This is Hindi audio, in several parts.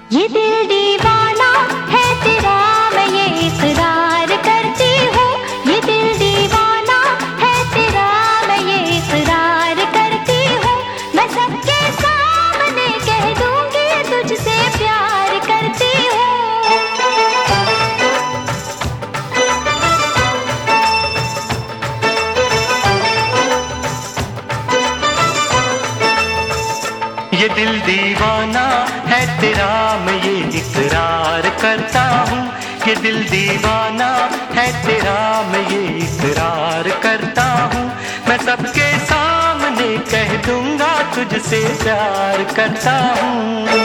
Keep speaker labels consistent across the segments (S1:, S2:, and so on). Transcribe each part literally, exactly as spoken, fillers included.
S1: ये दिल दीवाना है तेरा, मैं ये इकरार करती हूँ। ये दिल दीवाना है तेरा, मैं ये इकरार करती हूँ। मैं सबके सामने कह दूंगी तुझसे प्यार करती हूँ।
S2: ये दिल दीवाना है तेरा, मैं ये इकरार करता हूँ। ये दिल दीवाना है तेरा, मैं ये इकरार करता हूँ। मैं सबके सामने कह दूंगा तुझसे प्यार करता हूँ।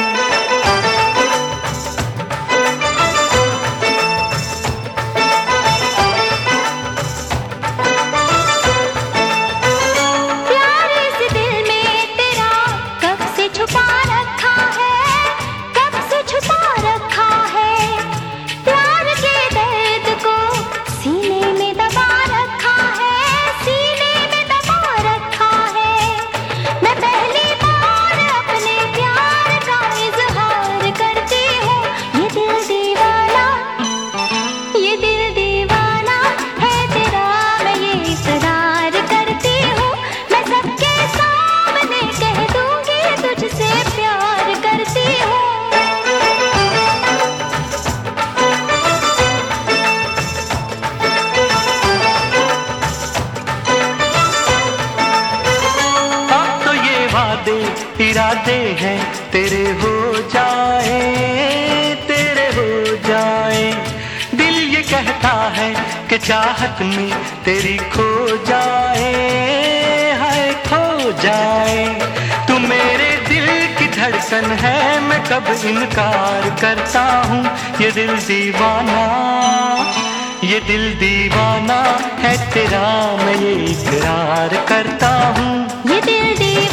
S2: इरादे हैं तेरे हो जाए, तेरे हो जाए। दिल ये कहता है कि चाहत में तेरी खो जाए, हाय खो जाए। तू मेरे दिल की धड़कन है, मैं कब इनकार करता हूँ। ये दिल दीवाना, ये दिल दीवाना है तेरा, मैं ये इकरार करता हूँ।
S1: ये दिल दीवाना